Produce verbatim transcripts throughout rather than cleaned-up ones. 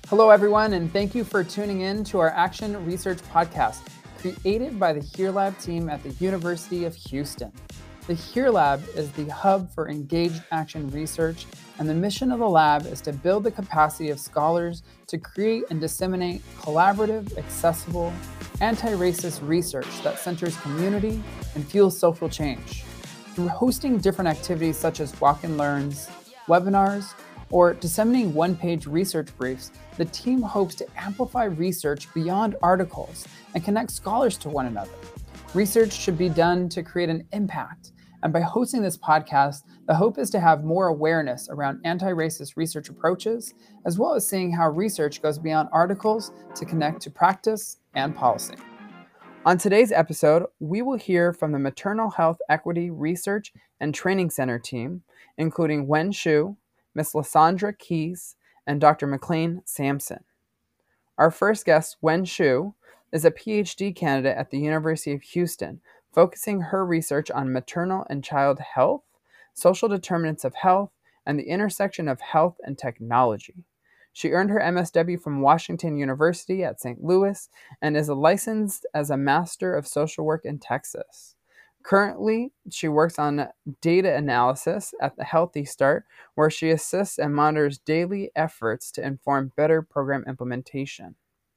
Hello, everyone, and thank you for tuning in to our Action Research Podcast, created by the Here Lab team at the University of Houston. The Here Lab is the hub for engaged action research, and the mission of the lab is to build the capacity of scholars to create and disseminate collaborative, accessible, anti-racist research that centers community and fuels social change. Through hosting different activities such as walk and learns, webinars, or disseminating one-page research briefs, the team hopes to amplify research beyond articles and connect scholars to one another. Research should be done to create an impact, and by hosting this podcast, the hope is to have more awareness around anti-racist research approaches, as well as seeing how research goes beyond articles to connect to practice and policy. On today's episode, we will hear from the Maternal Health Equity Research and Training Center team, including Wen Xu, Miz Lysandra Keys, and Doctor McLean Sampson. Our first guest, Wen Xu, is a P H D candidate at the University of Houston, focusing her research on maternal and child health, social determinants of health, and the intersection of health and technology. She earned her M S W from Washington University at Saint Louis and is licensed as a Master of Social Work in Texas. Currently, she works on data analysis at the Healthy Start, where she assists and monitors daily efforts to inform better program implementation.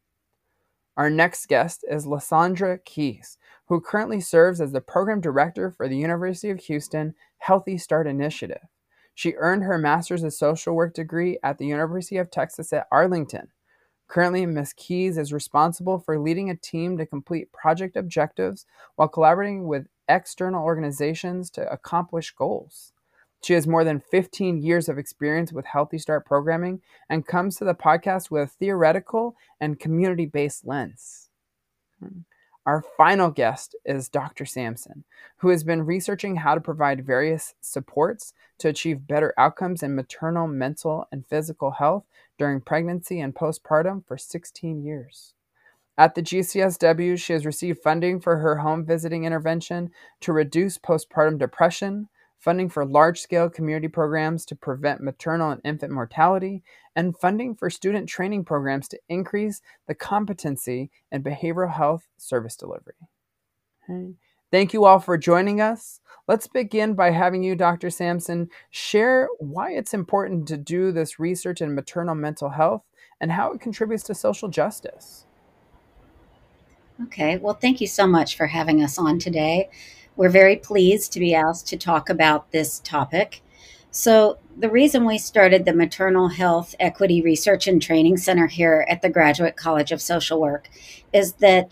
Our next guest is Lysandra Keys, who currently serves as the Program Director for the University of Houston Healthy Start Initiative. She earned her Master's of Social Work degree at the University of Texas at Arlington. Currently, Miz Keys is responsible for leading a team to complete project objectives while collaborating with external organizations to accomplish goals. She has more than fifteen years of experience with Healthy Start programming and comes to the podcast with a theoretical and community-based lens. Our final guest is Doctor Sampson, who has been researching how to provide various supports to achieve better outcomes in maternal, mental, and physical health during pregnancy and postpartum for sixteen years. At the G C S W, she has received funding for her home visiting intervention to reduce postpartum depression, funding for large-scale community programs to prevent maternal and infant mortality, and funding for student training programs to increase the competency in behavioral health service delivery. Okay. Thank you all for joining us. Let's begin by having you, Doctor Sampson, share why it's important to do this research in maternal mental health and how it contributes to social justice. Okay, well, thank you so much for having us on today. We're very pleased to be asked to talk about this topic. So the reason we started the Maternal Health Equity Research and Training Center here at the Graduate College of Social Work is that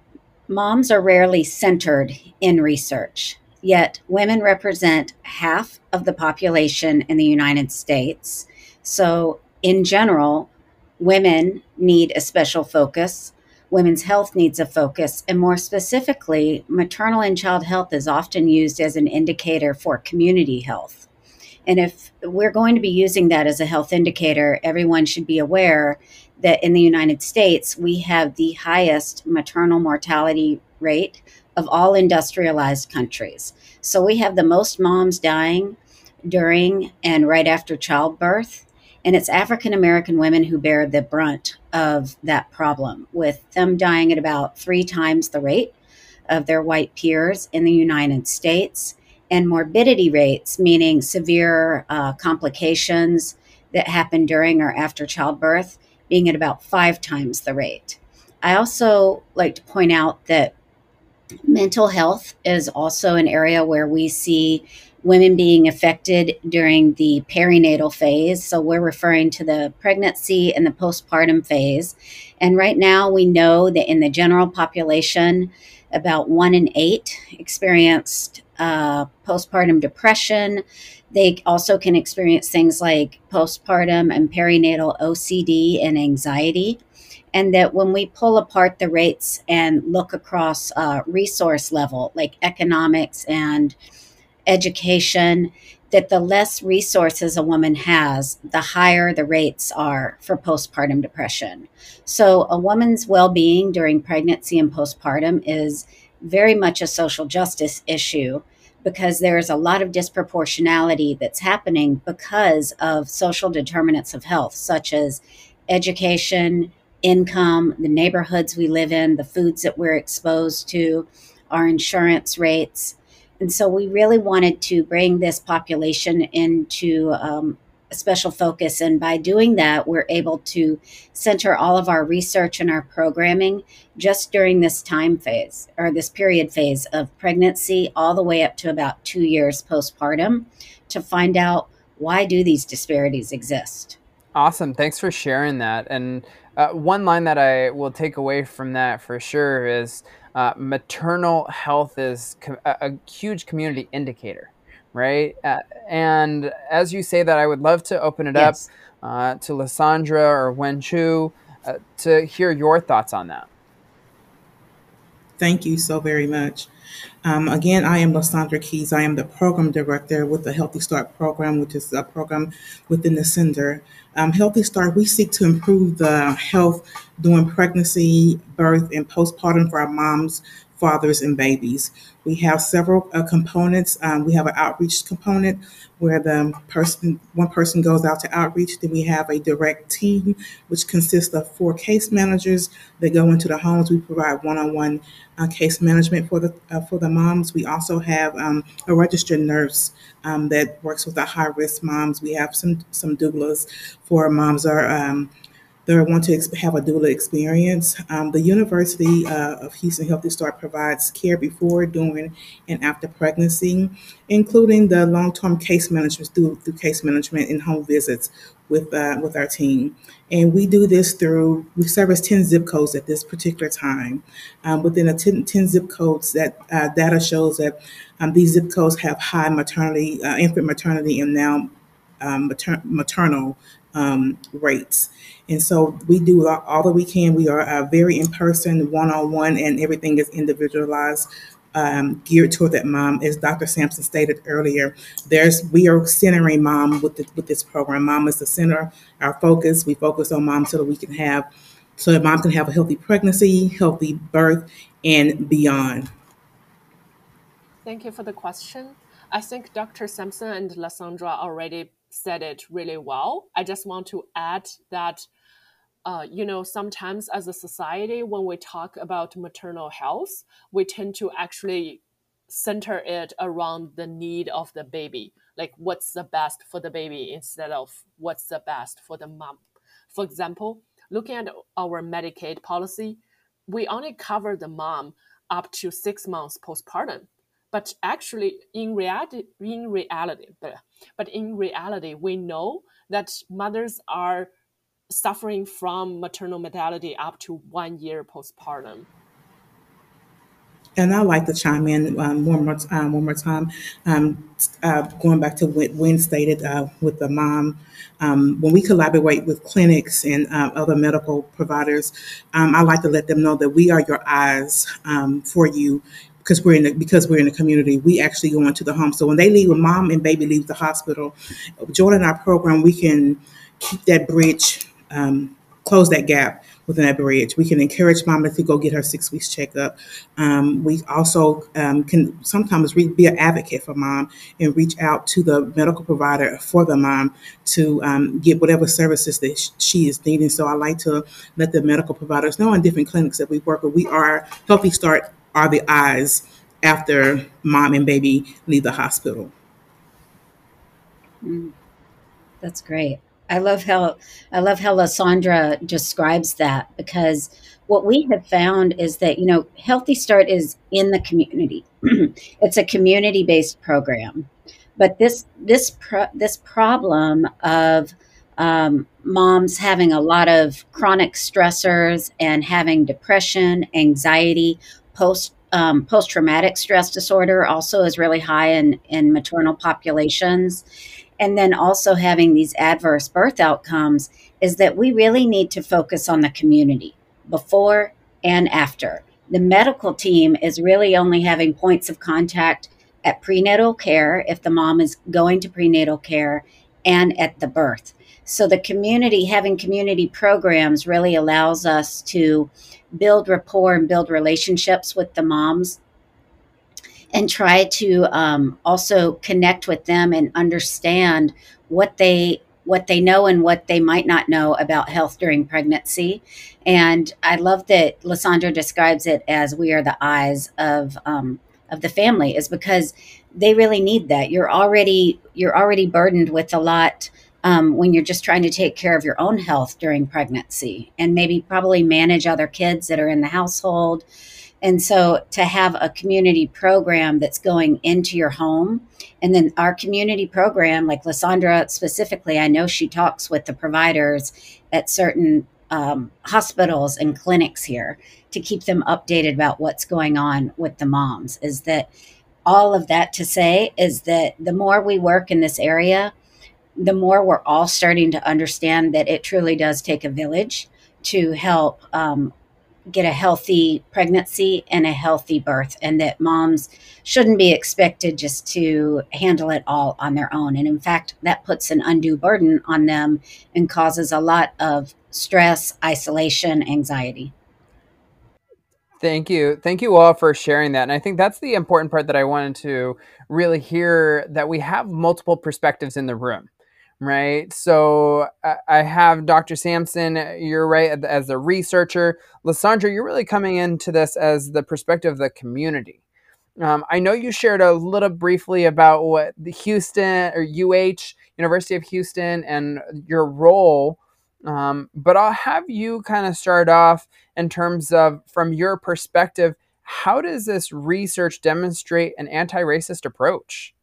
moms are rarely centered in research, yet women represent half of the population in the United States. So in general, women need a special focus. Women's health needs a focus, and more specifically, maternal and child health is often used as an indicator for community health. And if we're going to be using that as a health indicator, everyone should be aware that in the United States, we have the highest maternal mortality rate of all industrialized countries. So we have the most moms dying during and right after childbirth. And it's African American women who bear the brunt of that problem, with them dying at about three times the rate of their white peers in the United States, and morbidity rates, meaning severe uh, complications that happen during or after childbirth, being at about five times the rate. I also like to point out that mental health is also an area where we see women being affected during the perinatal phase. So we're referring to the pregnancy and the postpartum phase. And right now we know that in the general population, about one in eight experienced uh, postpartum depression. They also can experience things like postpartum and perinatal O C D and anxiety. And that when we pull apart the rates and look across uh, resource level, like economics and education, that the less resources a woman has, the higher the rates are for postpartum depression. So a woman's well-being during pregnancy and postpartum is very much a social justice issue, because there's a lot of disproportionality that's happening because of social determinants of health, such as education, income, the neighborhoods we live in, the foods that we're exposed to, our insurance rates. And so we really wanted to bring this population into um, a special focus. And by doing that, we're able to center all of our research and our programming just during this time phase or this period phase of pregnancy all the way up to about two years postpartum to find out, why do these disparities exist? Awesome. Thanks for sharing that. And uh, one line that I will take away from that for sure is uh, maternal health is co- a, a huge community indicator, right? Uh, and as you say that, I would love to open it Yes. up uh, to Lysandra or Wen Chu uh, to hear your thoughts on that. Thank you so very much. Um, again, I am Lysandra Keys. I am the program director with the Healthy Start program, which is a program within the center. Um, Healthy Start, we seek to improve the health during pregnancy, birth, and postpartum for our moms, fathers, and babies. We have several uh, components. Um, we have an outreach component where the person, one person goes out to outreach. Then we have a direct team, which consists of four case managers that go into the homes. We provide one-on-one uh, case management for the uh, for the moms. We also have um, a registered nurse um, that works with the high-risk moms. We have some some doulas for moms are um, that want to ex- have a doula experience. Um, the University uh, of Houston Healthy Start provides care before, during, and after pregnancy, including the long-term case management through, through case management and home visits with uh, with our team. And we do this through, we service ten zip codes at this particular time. Um, within the ten, ten zip codes, that uh, data shows that um, these zip codes have high maternity, uh, infant maternity, and now um, mater- maternal um, rates. And so we do all, all that we can. We are uh, very in person, one on one, and everything is individualized, um, geared toward that mom. As Doctor Sampson stated earlier, there's we are centering mom with the, with this program. Mom is the center, our focus. We focus on mom so that we can have, so that mom can have a healthy pregnancy, healthy birth, and beyond. Thank you for the question. I think Doctor Sampson and Lysandra already said it really well. I just want to add that, uh, you know, sometimes as a society, when we talk about maternal health, we tend to actually center it around the need of the baby, like what's the best for the baby instead of what's the best for the mom. For example, looking at our Medicaid policy, we only cover the mom up to six months postpartum. But actually, in reality, in reality, but, but in reality, we know that mothers are suffering from maternal mortality up to one year postpartum. And I like to chime in um, one more um, one more time, um, uh, going back to what Wynn stated uh, with the mom. Um, when we collaborate with clinics and uh, other medical providers, um, I like to let them know that we are your eyes um, for you, because we're in the, because we're in the community. We actually go into the home. So when they leave, when mom and baby leave the hospital, joining our program, we can keep that bridge, um, close that gap within that bridge. We can encourage mama to go get her six weeks checkup. Um, we also um, can sometimes re- be an advocate for mom and reach out to the medical provider for the mom to um, get whatever services that sh- she is needing. So I like to let the medical providers know in different clinics that we work with. We are Healthy Start are the eyes after mom and baby leave the hospital. Mm, that's great. I love how I love how Lysandra describes that, because what we have found is that, you know, Healthy Start is in the community. It's a community based program, but this this pro- this problem of um, moms having a lot of chronic stressors and having depression, anxiety, post um, post traumatic stress disorder also is really high in in maternal populations, and then also having these adverse birth outcomes, is that we really need to focus on the community before and after. The medical team is really only having points of contact at prenatal care if the mom is going to prenatal care, and at the birth. So the community, having community programs really allows us to build rapport and build relationships with the moms, and try to um, also connect with them and understand what they what they know and what they might not know about health during pregnancy. And I love that Lysandra describes it as we are the eyes of um, of the family, is because they really need that. You're already you're already burdened with a lot um, when you're just trying to take care of your own health during pregnancy, and maybe probably manage other kids that are in the household. And so to have a community program that's going into your home, and then our community program, like Lysandra specifically, I know she talks with the providers at certain um, hospitals and clinics here to keep them updated about what's going on with the moms. Is that all of that to say is that the more we work in this area, the more we're all starting to understand that it truly does take a village to help um, get a healthy pregnancy and a healthy birth, and that moms shouldn't be expected just to handle it all on their own. And in fact, that puts an undue burden on them and causes a lot of stress, isolation, anxiety. Thank you. Thank you all for sharing that. And I think that's the important part that I wanted to really hear, that we have multiple perspectives in the room, right? So I I have Doctor Sampson, you're right, as a researcher. Lysandra, you're really coming into this as the perspective of the community. Um, I know you shared a little briefly about what the Houston or U H, University of Houston, and your role. Um, but I'll have you kind of start off in terms of, from your perspective, how does this research demonstrate an anti-racist approach?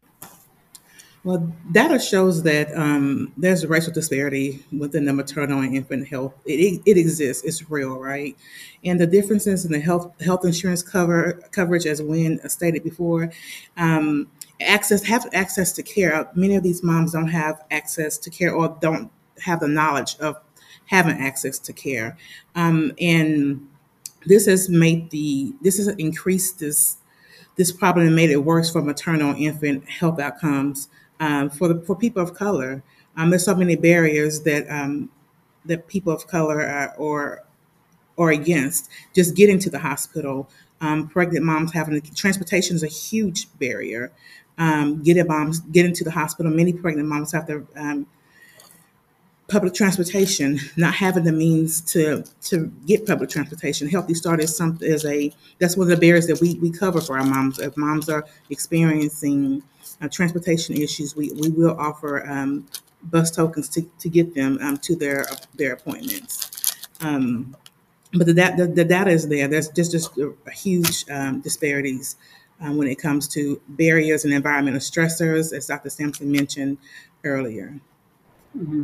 Well, data shows that um, there's a racial disparity within the maternal and infant health. It, it, it exists. It's real, right? And the differences in the health health insurance cover coverage, as Wynn stated before, um, access have access to care. Many of these moms don't have access to care, or don't have the knowledge of having access to care, um, and this has made the this has increased this this problem and made it worse for maternal and infant health outcomes um, for the for people of color. Um, there's so many barriers that um, that people of color are, or or against just getting to the hospital. Um, pregnant moms having to, transportation is a huge barrier. Um, getting moms getting to the hospital. Many pregnant moms have to um, public transportation, not having the means to to get public transportation. Healthy Start is something is a that's one of the barriers that we, we cover for our moms. If moms are experiencing uh, transportation issues, we, we will offer um, bus tokens to, to get them um, to their their appointments. Um, but the, the the data is there. There's just just a, a huge um, disparities um, when it comes to barriers and environmental stressors, as Doctor Sampson mentioned earlier. Mm-hmm.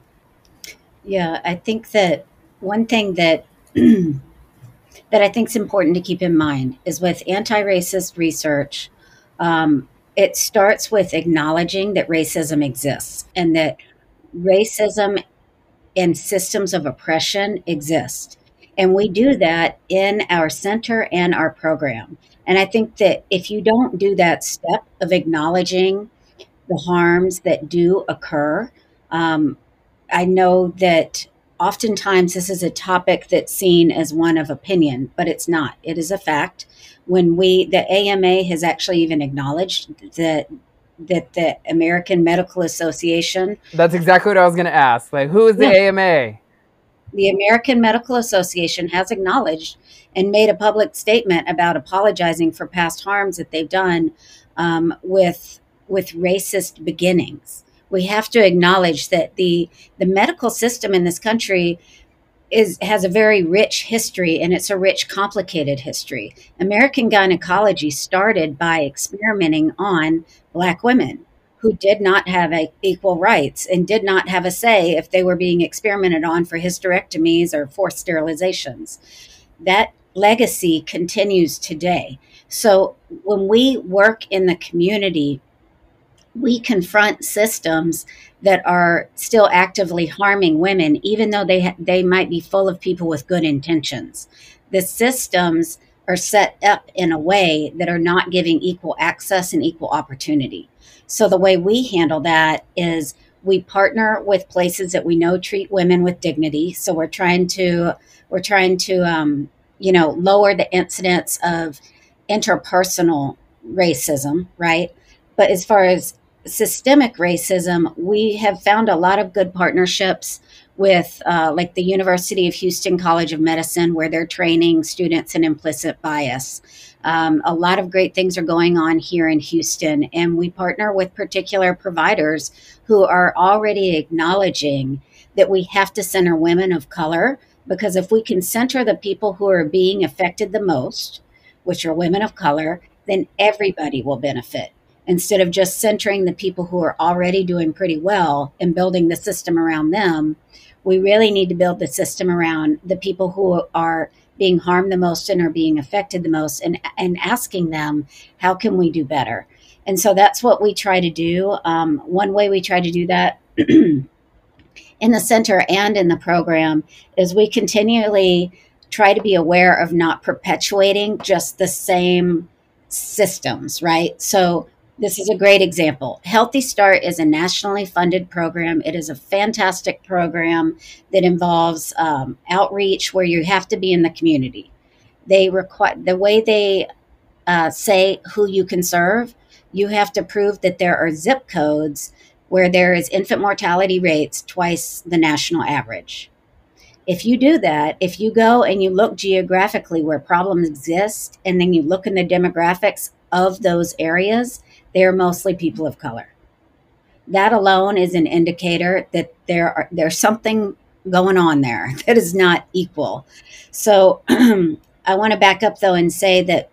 Yeah, I think that one thing that that I think is important to keep in mind is with anti-racist research, um, it starts with acknowledging that racism exists, and that racism and systems of oppression exist. And we do that in our center and our program. And I think that if you don't do that step of acknowledging the harms that do occur, um, I know that oftentimes this is a topic that's seen as one of opinion, but it's not. It is a fact. When we, the A M A has actually even acknowledged that that the American Medical Association. That's exactly what I was going to ask. Like, who is the yeah. A M A? The American Medical Association has acknowledged and made a public statement about apologizing for past harms that they've done um, with with racist beginnings. We have to acknowledge that the the medical system in this country is has a very rich history, and it's a rich, complicated history. American gynecology started by experimenting on Black women who did not have a, equal rights and did not have a say if they were being experimented on for hysterectomies or forced sterilizations. That legacy continues today. So when we work in the community, we confront systems that are still actively harming women, even though they ha- they might be full of people with good intentions. The systems are set up in a way that are not giving equal access and equal opportunity. So the way we handle that is we partner with places that we know treat women with dignity. So we're trying to we're trying to um, you know lower the incidence of interpersonal racism, right? But as far as systemic racism, we have found a lot of good partnerships with uh, like the University of Houston College of Medicine, where they're training students in implicit bias. Um, a lot of great things are going on here in Houston, and we partner with particular providers who are already acknowledging that we have to center women of color, because if we can center the people who are being affected the most, which are women of color, then everybody will benefit. Instead of just centering the people who are already doing pretty well and building the system around them, we really need to build the system around the people who are being harmed the most and are being affected the most, and, and asking them, how can we do better? And so that's what we try to do. Um, one way we try to do that in the center and in the program is we continually try to be aware of not perpetuating just the same systems, right? So this is a great example. Healthy Start is a nationally funded program. It is a fantastic program that involves um, outreach where you have to be in the community. They require, the way they uh, say who you can serve, you have to prove that there are zip codes where there is infant mortality rates twice the national average. If you do that, if you go and you look geographically where problems exist, and then you look in the demographics of those areas, they are mostly people of color. That alone is an indicator that there are, there's something going on there that is not equal. So I want to back up though and say that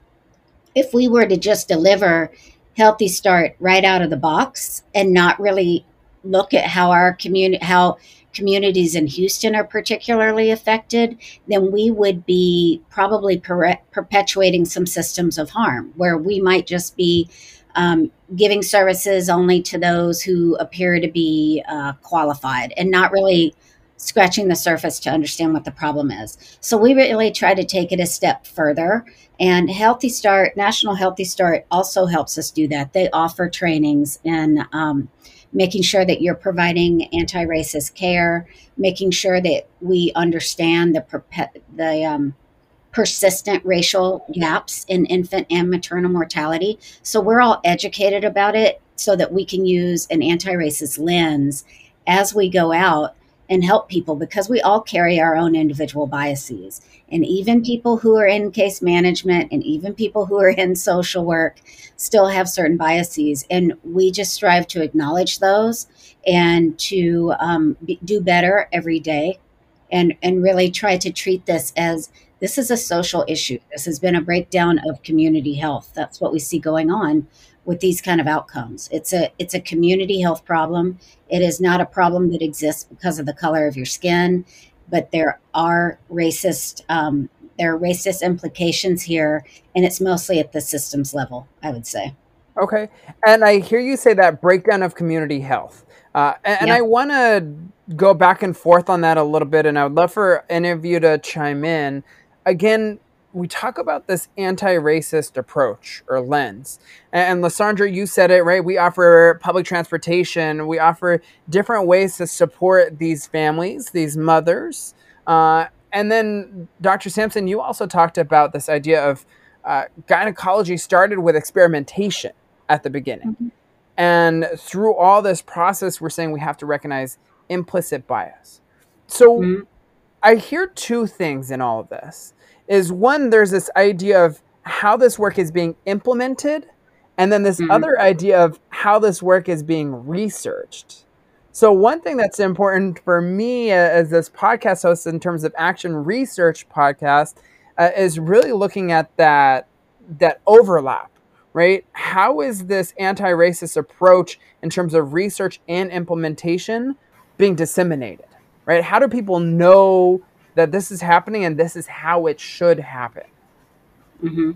if we were to just deliver Healthy Start right out of the box and not really look at how our community, how communities in Houston are particularly affected, then we would be probably per- perpetuating some systems of harm where we might just be um, giving services only to those who appear to be uh, qualified and not really scratching the surface to understand what the problem is. So we really try to take it a step further. And Healthy Start, National Healthy Start also helps us do that. They offer trainings in um, making sure that you're providing anti-racist care, making sure that we understand the perpe- the um, persistent racial gaps in infant and maternal mortality. So we're all educated about it so that we can use an anti-racist lens as we go out and help people, because we all carry our own individual biases. And even people who are in case management and even people who are in social work still have certain biases. And we just strive to acknowledge those and to um, be, do better every day, and, and really try to treat this as this is a social issue. This has been a breakdown of community health. That's what we see going on with these kind of outcomes. It's a it's a community health problem. It is not a problem that exists because of the color of your skin, but there are racist um, there are racist implications here, and it's mostly at the systems level, I would say. Okay, and I hear you say that breakdown of community health, uh, and, and Yeah. I want to go back and forth on that a little bit, and I would love for any of you to chime in. Again, we talk about this anti-racist approach or lens. And Lysandra, you said it, right? We offer public transportation. We offer different ways to support these families, these mothers. Uh, and then Doctor Sampson, you also talked about this idea of uh, gynecology started with experimentation at the beginning. Mm-hmm. And through all this process, we're saying we have to recognize implicit bias. So mm-hmm. I hear two things in all of this. Is one, there's this idea of how this work is being implemented, and then this mm-hmm. other idea of how this work is being researched. So one thing that's important for me as this podcast host in terms of action research podcast uh, is really looking at that, that overlap, right? How is this anti-racist approach in terms of research and implementation being disseminated, right? How do people know that this is happening and this is how it should happen? Mm-hmm.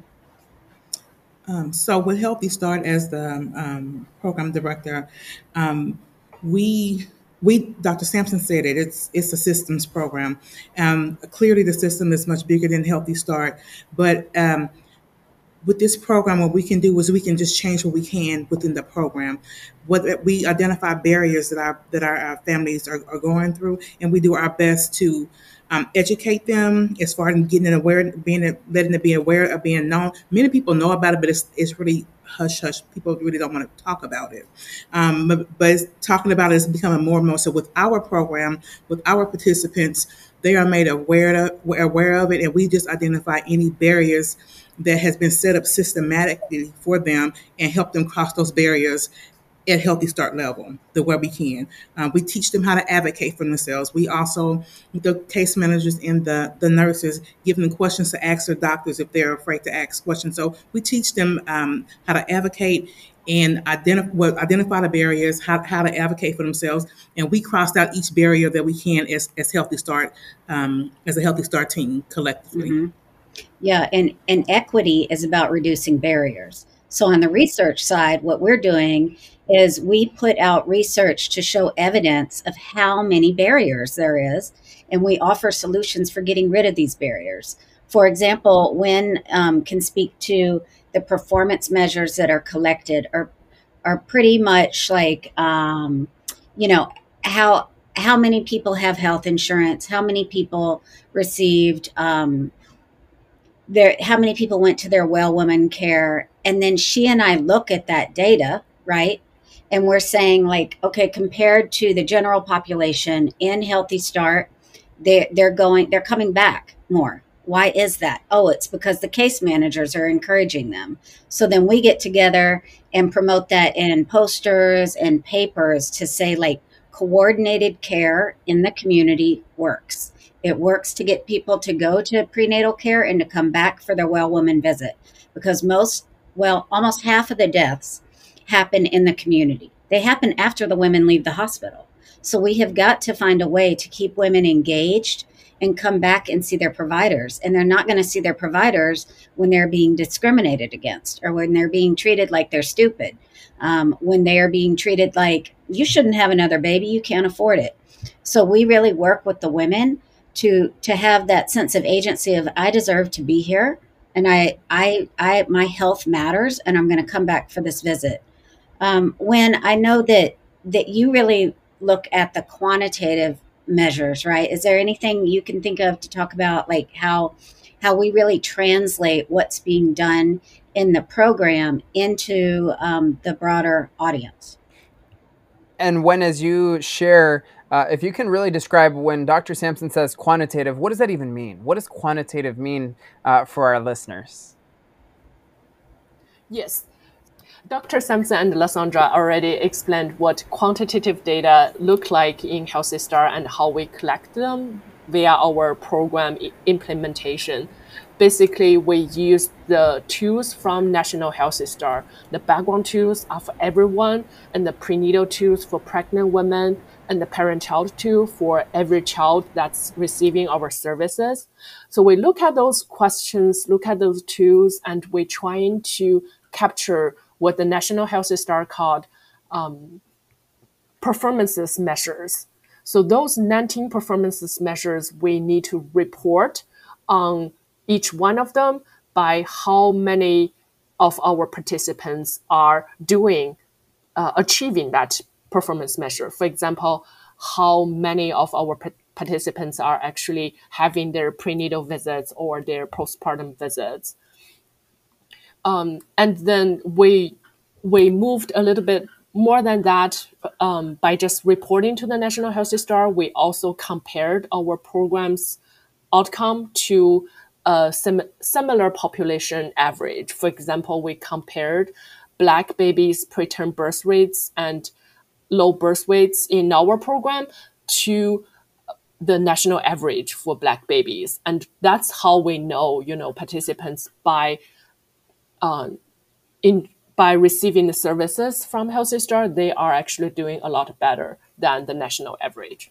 Um, so with Healthy Start as the um, program director, um, we, we, Doctor Sampson said it, it's, it's a systems program. Um, clearly the system is much bigger than Healthy Start, but um, with this program, what we can do is we can just change what we can within the program. What we identify barriers that our that our, our families are, are going through, and we do our best to um, educate them as far as getting it aware, being letting it be aware of being known. Many people know about it, but it's it's really hush hush. People really don't want to talk about it. Um, but, but talking about it is becoming more and more. So with our program, with our participants, they are made aware of, aware of it, and we just identify any barriers that has been set up systematically for them and help them cross those barriers at Healthy Start level, the where we can. Uh, we teach them how to advocate for themselves. We also, the case managers and the, the nurses, give them questions to ask their doctors if they're afraid to ask questions. So we teach them um, how to advocate and identify, well, identify the barriers, how, how to advocate for themselves. And we crossed out each barrier that we can as, as Healthy Start, um, as a Healthy Start team collectively. Mm-hmm. Yeah, and, and equity is about reducing barriers. So on the research side, what we're doing is we put out research to show evidence of how many barriers there is, and we offer solutions for getting rid of these barriers. For example, Wynn um, can speak to the performance measures that are collected are are pretty much like, um, you know, how how many people have health insurance, how many people received um, their, how many people went to their well woman care, and then she and I look at that data, right? And we're saying like, okay, compared to the general population in Healthy Start, they they're going, they're coming back more. Why is that? Oh, it's because the case managers are encouraging them. So then we get together and promote that in posters and papers to say like coordinated care in the community works. It works to get people to go to prenatal care and to come back for their well woman visit, because most, well, almost half of the deaths happen in the community. They happen after the women leave the hospital. So we have got to find a way to keep women engaged and come back and see their providers. And they're not going to see their providers when they're being discriminated against or when they're being treated like they're stupid, um, when they are being treated like, you shouldn't have another baby, you can't afford it. So we really work with the women to to have that sense of agency of, I deserve to be here, and I I I my health matters, and I'm going to come back for this visit. Um, when I know that that you really look at the quantitative measures, right? Is there anything you can think of to talk about, like how how we really translate what's being done in the program into um, the broader audience? And when, as you share, uh, if you can really describe when Doctor Sampson says quantitative, what does that even mean? What does quantitative mean uh, for our listeners? Yes. Doctor Sampson and Lysandra already explained what quantitative data look like in Healthy Start and how we collect them via our program implementation. Basically, we use the tools from National Healthy Start. The background tools are for everyone, and the prenatal tools for pregnant women, and the parent-child tool for every child that's receiving our services. So we look at those questions, look at those tools, and we're trying to capture what the National Healthy Start called um, performances measures. So those nineteen performances measures, we need to report on each one of them by how many of our participants are doing, uh, achieving that performance measure. For example, how many of our pa- participants are actually having their prenatal visits or their postpartum visits. Um, and then we we moved a little bit more than that um, by just reporting to the National Healthy Start. We also compared our program's outcome to a sim- similar population average. For example, we compared Black babies' preterm birth rates and low birth weights in our program to the national average for Black babies. And that's how we know, you know, participants by um, in by receiving the services from Healthy Start, they are actually doing a lot better than the national average.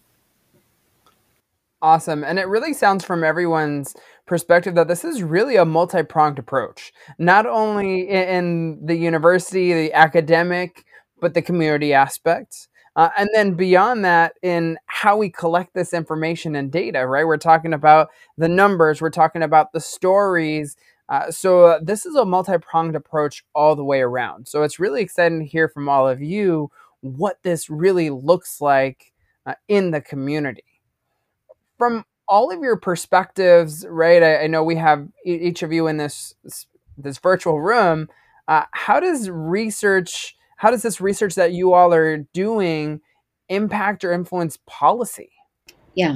Awesome. And it really sounds from everyone's perspective that this is really a multi-pronged approach, not only in the university, the academic, but the community aspects. Uh, and then beyond that, in how we collect this information and data, right? We're talking about the numbers, we're talking about the stories. Uh, so uh, this is a multi-pronged approach all the way around. So it's really exciting to hear from all of you what this really looks like uh, in the community. From all of your perspectives, right? I, I know we have each of you in this this virtual room. Uh, how does research, how does this research that you all are doing impact or influence policy? Yeah.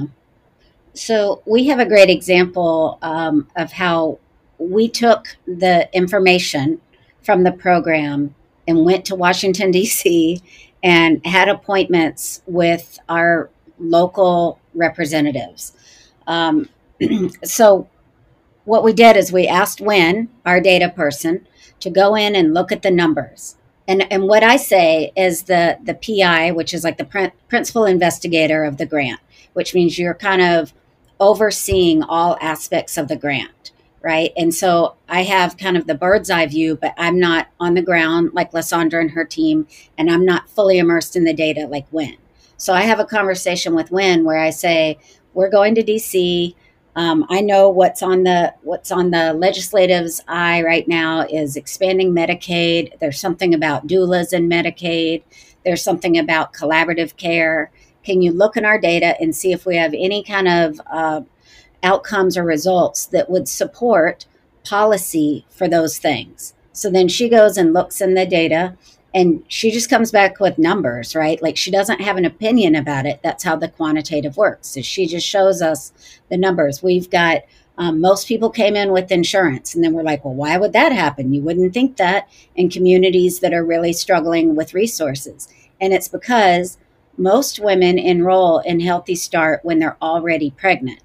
So we have a great example um, of how we took the information from the program and went to Washington, D C and had appointments with our local representatives. Um, so what we did is we asked Wynn, our data person, to go in and look at the numbers. And, and what I say is the, the P I, which is like the pr- principal investigator of the grant, which means you're kind of overseeing all aspects of the grant, right? And so I have kind of the bird's eye view, but I'm not on the ground like Lysandra and her team, and I'm not fully immersed in the data like Wynn. So I have a conversation with Wynn where I say, we're going to D C. Um, I know what's on the what's on the legislative's eye right now is expanding Medicaid. There's something about doulas in Medicaid. There's something about collaborative care. Can you look in our data and see if we have any kind of uh, outcomes or results that would support policy for those things? So then she goes and looks in the data, and she just comes back with numbers, right? Like she doesn't have an opinion about it. That's how the quantitative works. So she just shows us the numbers. We've got um, most people came in with insurance, and then we're like, well, why would that happen? You wouldn't think that in communities that are really struggling with resources. And it's because most women enroll in Healthy Start when they're already pregnant.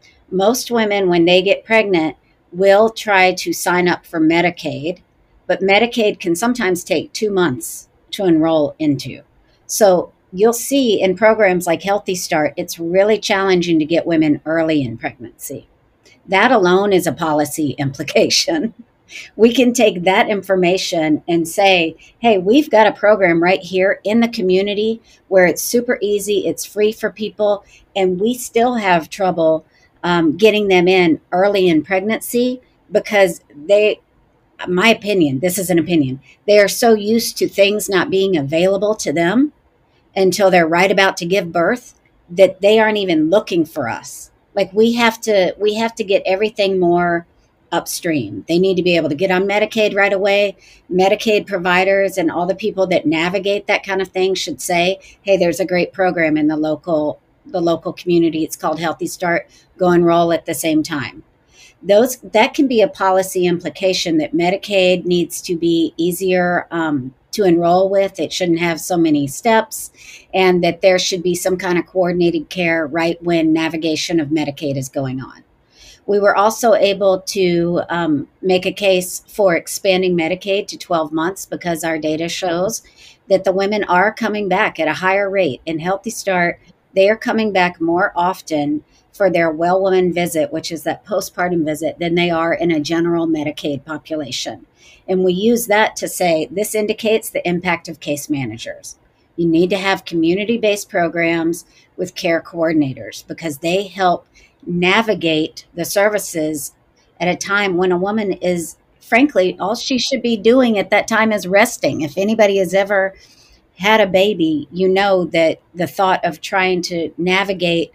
Most women, when they get pregnant, will try to sign up for Medicaid, but Medicaid can sometimes take two months to enroll into. So you'll see in programs like Healthy Start, it's really challenging to get women early in pregnancy. That alone is a policy implication. We can take that information and say, hey, we've got a program right here in the community where it's super easy, it's free for people, and we still have trouble um, getting them in early in pregnancy because they, my opinion, this is an opinion, they are so used to things not being available to them until they're right about to give birth that they aren't even looking for us. Like we have to, we have to get everything more upstream. They need to be able to get on Medicaid right away. Medicaid providers and all the people that navigate that kind of thing should say, hey, there's a great program in the local, the local community. It's called Healthy Start. Go enroll at the same time. Those, that can be a policy implication that Medicaid needs to be easier um, to enroll with. It shouldn't have so many steps, and that there should be some kind of coordinated care right when navigation of Medicaid is going on. We were also able to um, make a case for expanding Medicaid to twelve months because our data shows that the women are coming back at a higher rate. In Healthy Start, they are coming back more often for their well woman visit, which is that postpartum visit, than they are in a general Medicaid population. And we use that to say this indicates the impact of case managers. You need to have community-based programs with care coordinators because they help navigate the services at a time when a woman is, frankly, all she should be doing at that time is resting. If anybody has ever had a baby, you know that the thought of trying to navigate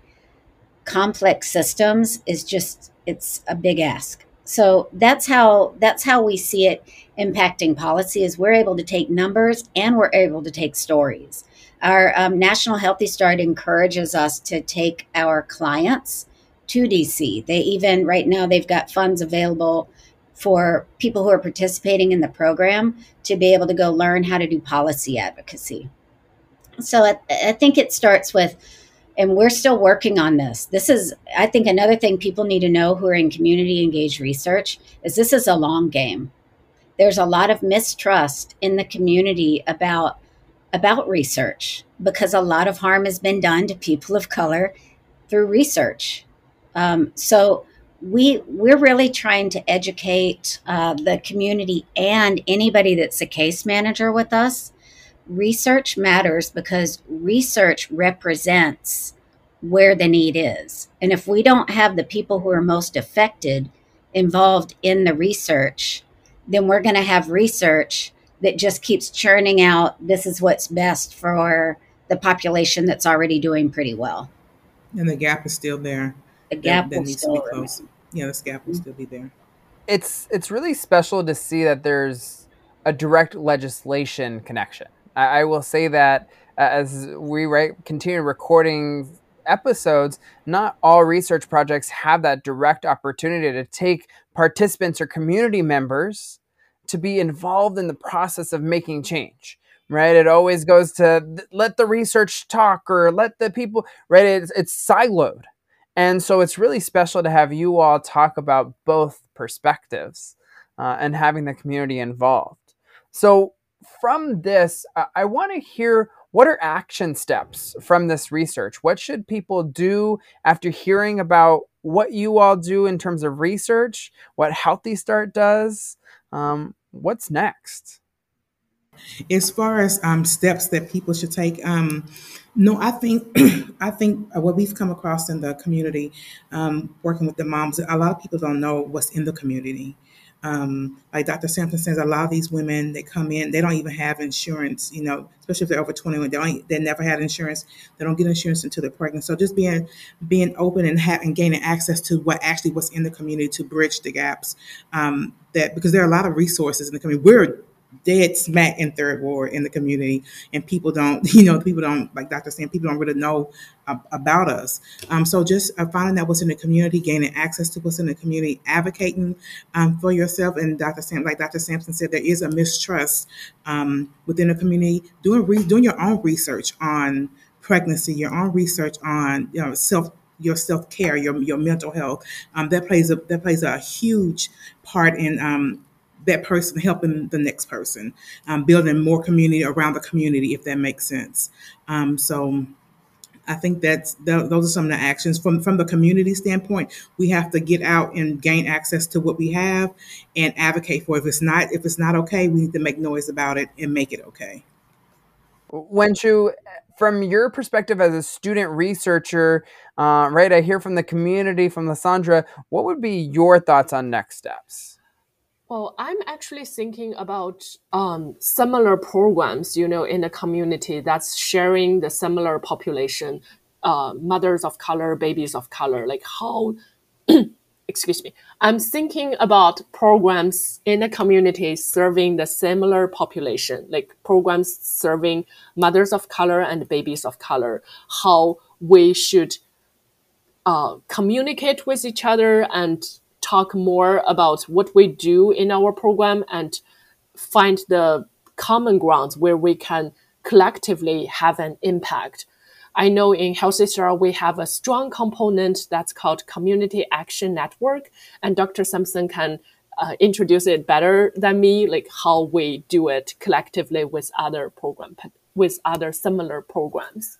complex systems is just, it's a big ask. So that's how that's how we see it impacting policy, is we're able to take numbers and we're able to take stories. Our um, National Healthy Start encourages us to take our clients to D C. They even, right now, they've got funds available for people who are participating in the program to be able to go learn how to do policy advocacy. So I, I think it starts with, and we're still working on this. This is, I think, another thing people need to know who are in community engaged research is this is a long game. There's a lot of mistrust in the community about, about research because a lot of harm has been done to people of color through research. Um, so we, we're really trying to educate uh, the community and anybody that's a case manager with us. Research matters because research represents where the need is. And if we don't have the people who are most affected involved in the research, then we're going to have research that just keeps churning out, this is what's best for the population that's already doing pretty well. And the gap is still there. The that, gap that will needs to be still closed. remain. Yeah, this gap will still be there. It's it's really special to see that there's a direct legislation connection. I, I will say that uh, as we right, continue recording episodes, not all research projects have that direct opportunity to take participants or community members to be involved in the process of making change. Right? It always goes to let the research talk or let the people, right? It's, it's siloed. And so it's really special to have you all talk about both perspectives uh, and having the community involved. So from this, uh, I want to hear, what are action steps from this research? What should people do after hearing about what you all do in terms of research, what Healthy Start does? Um, what's next? As far as um, steps that people should take, um, no, I think I think what we've come across in the community, um, working with the moms, a lot of people don't know what's in the community. Um, like Doctor Sampson says, a lot of these women that come in, they don't even have insurance. You know, especially if they're over twenty-one, they don't, they never had insurance. They don't get insurance until they're pregnant. So just being being open and having gaining access to what actually what's in the community to bridge the gaps. Um, that because there are a lot of resources in the community. We're dead smack in third ward in the community, and people don't, you know, people don't, like Doctor saying, people don't really know uh, about us. Um, so just uh, finding out what's in the community, gaining access to what's in the community, advocating um, for yourself. And Doctor Sam, like Doctor Sampson said, there is a mistrust um, within the community. Doing re- doing your own research on pregnancy, your own research on, you know, self your self care, your your mental health. Um, that plays a that plays a huge part in um, that person helping the next person, um, building more community around the community, if that makes sense. Um, so I think that's th- those are some of the actions from from the community standpoint. We have to get out and gain access to what we have and advocate for it. If it's not if it's not okay, we need to make noise about it and make it okay. Wenshu, from your perspective as a student researcher, uh, right? I hear from the community, from Lysandra. What would be your thoughts on next steps? Well, I'm actually thinking about um, similar programs, you know, in the community that's sharing the similar population, uh, mothers of color, babies of color, like how, excuse me, I'm thinking about programs in the community serving the similar population, like programs serving mothers of color and babies of color, how we should uh, communicate with each other and talk more about what we do in our program and find the common grounds where we can collectively have an impact. I know in Healthy Start, we have a strong component that's called Community Action Network, and Doctor Sampson can uh, introduce it better than me, like how we do it collectively with other program, with other similar programs.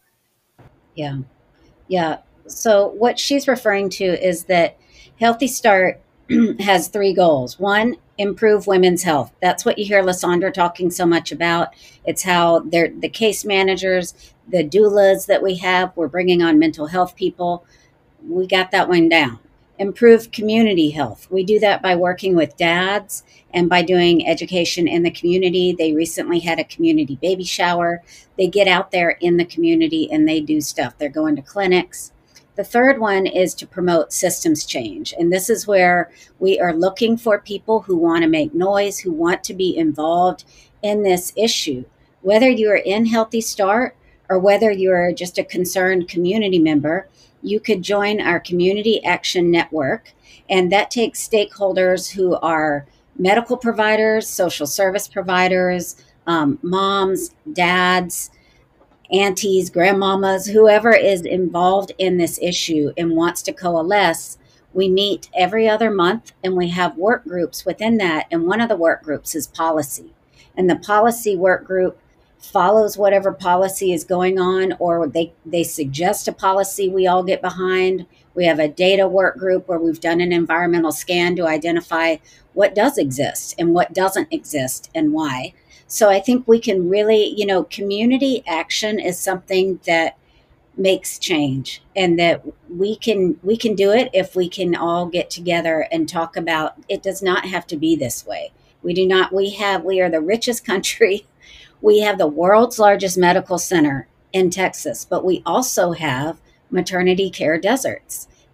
Yeah. Yeah. So what she's referring to is that Healthy Start has three goals. One, improve women's health. That's what you hear Lysandra talking so much about. It's how they're the case managers, the doulas that we have, we're bringing on mental health people. We got that one down. Improve community health. We do that by working with dads and by doing education in the community. They recently had a community baby shower. They get out there in the community and they do stuff. They're going to clinics. The third one is to promote systems change. And this is where we are looking for people who want to make noise, who want to be involved in this issue. Whether you're in Healthy Start or whether you're just a concerned community member, you could join our Community Action Network. And that takes stakeholders who are medical providers, social service providers, um, moms, dads, aunties, grandmamas, whoever is involved in this issue and wants to coalesce. We meet every other month and we have work groups within that. And one of the work groups is policy. And the policy work group follows whatever policy is going on, or they, they suggest a policy we all get behind. We have a data work group where we've done an environmental scan to identify what does exist and what doesn't exist and why. So I think we can really, you know, community action is something that makes change, and that we can we can do it if we can all get together and talk about it. Does not have to be this way. We do not, we have, we are the richest country. We have the world's largest medical center in Texas, but we also have maternity care deserts.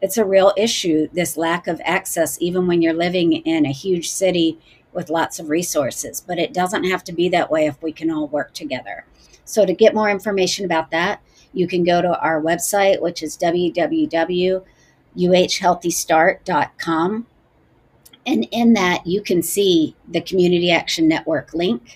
It's a real issue, this lack of access, even when you're living in a huge city with lots of resources. But it doesn't have to be that way if we can all work together. So to get more information about that, you can go to our website, which is w w w dot u h healthy start dot com. And in that, you can see the Community Action Network link,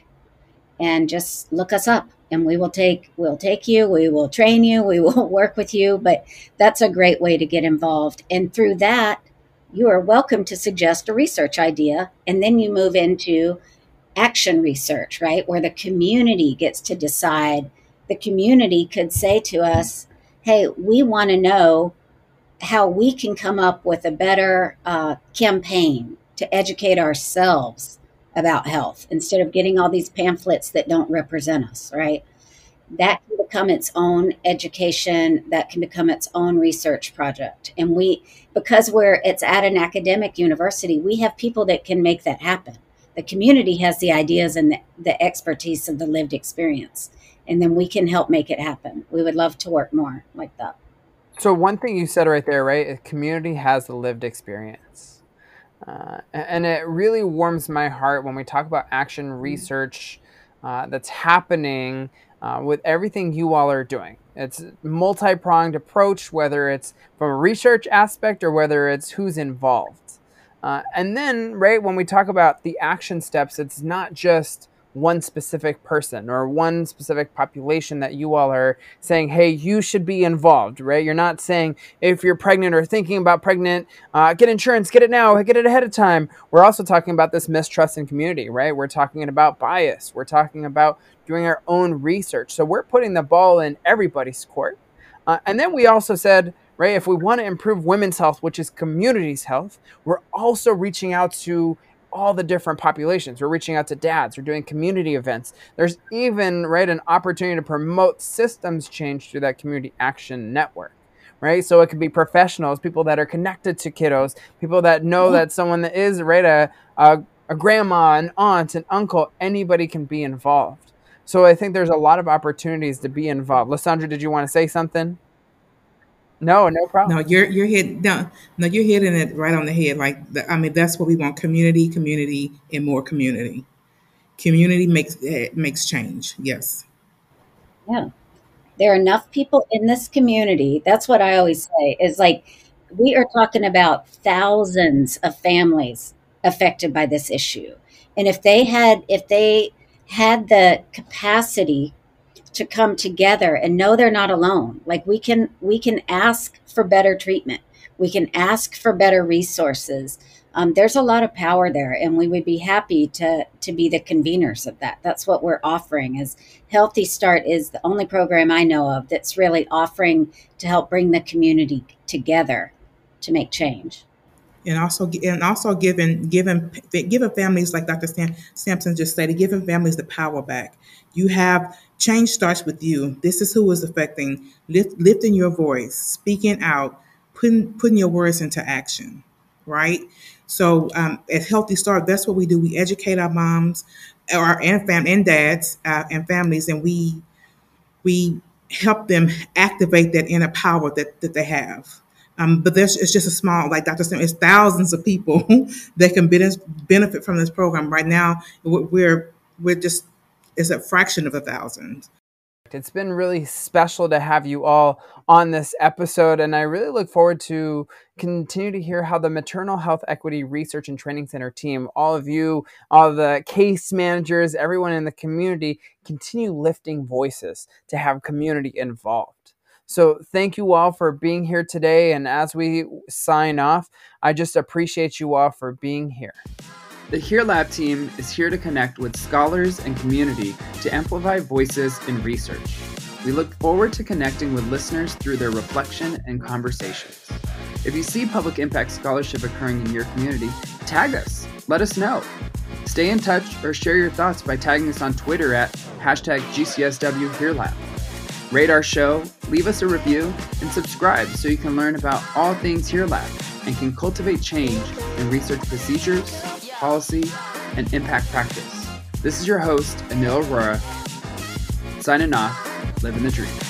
and just look us up, and we will take, we'll take you, we will train you, we will work with you. But that's a great way to get involved. And through that, you are welcome to suggest a research idea. And then you move into action research, right? Where the community gets to decide. The community could say to us, hey, we want to know how we can come up with a better uh, campaign to educate ourselves about health instead of getting all these pamphlets that don't represent us, right? That can become its own education, that can become its own research project. And we, because we're, it's at an academic university, we have people that can make that happen. The community has the ideas and the, the expertise of the lived experience, and then we can help make it happen. We would love to work more like that. So one thing you said right there, right? A community has the lived experience. Uh, and it really warms my heart when we talk about action research uh, that's happening uh, with everything you all are doing. It's a multi-pronged approach, whether it's from a research aspect or whether it's who's involved. Uh, and then, right, when we talk about the action steps, it's not just one specific person or one specific population that you all are saying, hey, you should be involved, right? You're not saying if you're pregnant or thinking about pregnant, uh, get insurance, get it now, get it ahead of time. We're also talking about this mistrust in community, right? We're talking about bias. We're talking about doing our own research. So we're putting the ball in everybody's court. Uh, and then we also said, right, if we want to improve women's health, which is community's health, we're also reaching out to all the different populations. We're reaching out to dads. We're doing community events. There's even, right, an opportunity to promote systems change through that community action network, right? So it could be professionals, people that are connected to kiddos, people that know that someone that is, right, a, a, a grandma, an aunt, an uncle, anybody can be involved. So I think there's a lot of opportunities to be involved. Lysandra, did you want to say something? No, no problem. No, you're you're hit no, no, you're hitting it right on the head. Like the, I mean, that's what we want: community, community, and more community. Community makes it makes change. Yes. Yeah. There are enough people in this community. That's what I always say is like, we are talking about thousands of families affected by this issue. And if they had, if they had the capacity to come together and know they're not alone, like we can, we can ask for better treatment. We can ask for better resources. Um, there's a lot of power there, and we would be happy to to be the conveners of that. That's what we're offering. Is Healthy Start is the only program I know of that's really offering to help bring the community together to make change. And also, and also giving giving giving families, like Doctor Sam, Sampson just said, giving families the power back. You have change starts with you. This is who is affecting. Lift, lifting your voice, speaking out, putting putting your words into action. Right. So um, at Healthy Start, that's what we do. We educate our moms, our and fam and dads uh, and families, and we we help them activate that inner power that, that they have. Um, but there's it's just a small, like Doctor Sam, it's thousands of people that can benefit from this program. Right now, we're we're just it's a fraction of a thousand. It's been really special to have you all on this episode, and I really look forward to continue to hear how the Maternal Health Equity Research and Training Center team, all of you, all the case managers, everyone in the community, continue lifting voices to have community involved. So thank you all for being here today, and as we sign off, I just appreciate you all for being here. The Here Lab team is here to connect with scholars and community to amplify voices in research. We look forward to connecting with listeners through their reflection and conversations. If you see public impact scholarship occurring in your community, tag us. Let us know. Stay in touch or share your thoughts by tagging us on Twitter at hashtag G C S W Here Lab. Rate our show, leave us a review, and subscribe so you can learn about all things Here Lab and can cultivate change in research procedures, policy, and impact practice. This is your host, Anil Arora, signing off, living the dream.